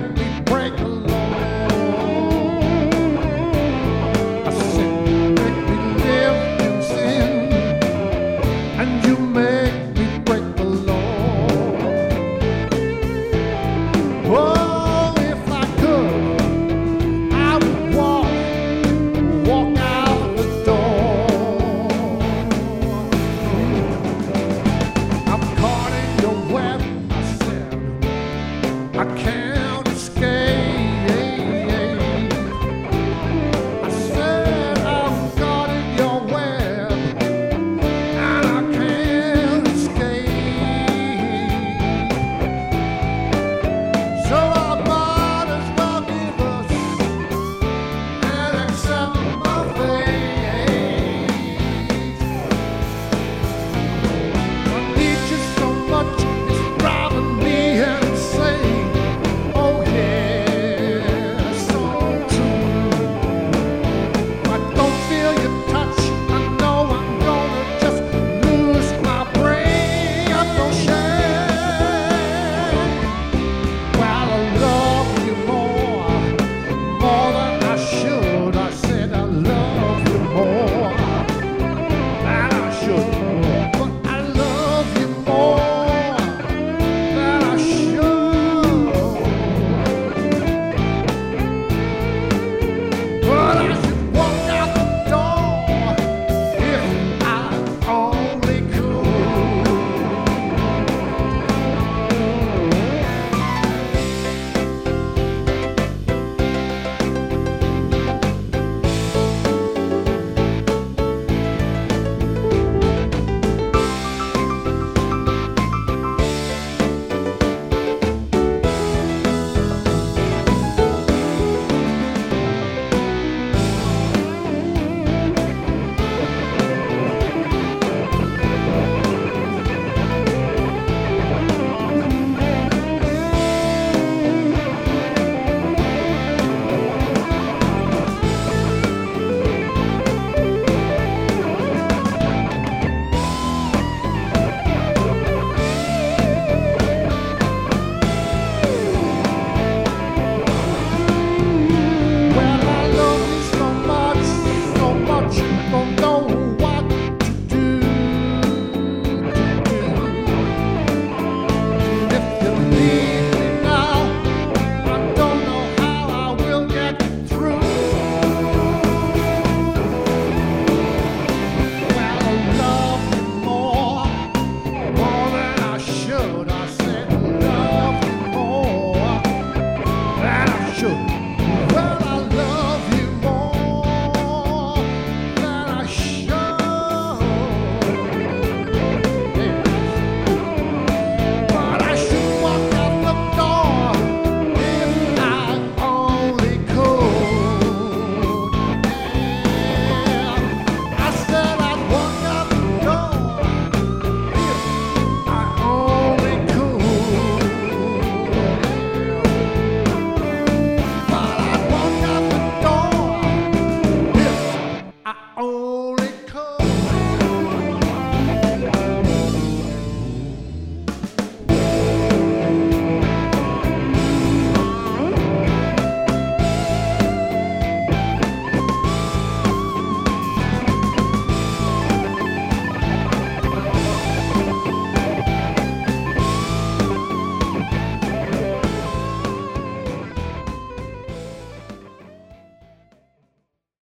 make me break the law. I said, make me live in sin, and you make me break the law. Oh, if I could, I would walk out the door. I'm caught in your web, I said, I can't escape. I said, I'm caught in your web, and I can't escape. So I might as well give us and accept my fate. I need you so much, it's driving me insane. Oh yeah, so true. I don't feel your touch, I know I'm gonna just lose my brain. I'm no shame. Well, I love you more than I should. I said I love you more than I should, but I love you more than I should. But I should walk out the door if I only could. Well, I love you so much, don't know what to do. If you leave me now, I don't know how I will get through. Well, I love you more than I should. I said love you more than I should.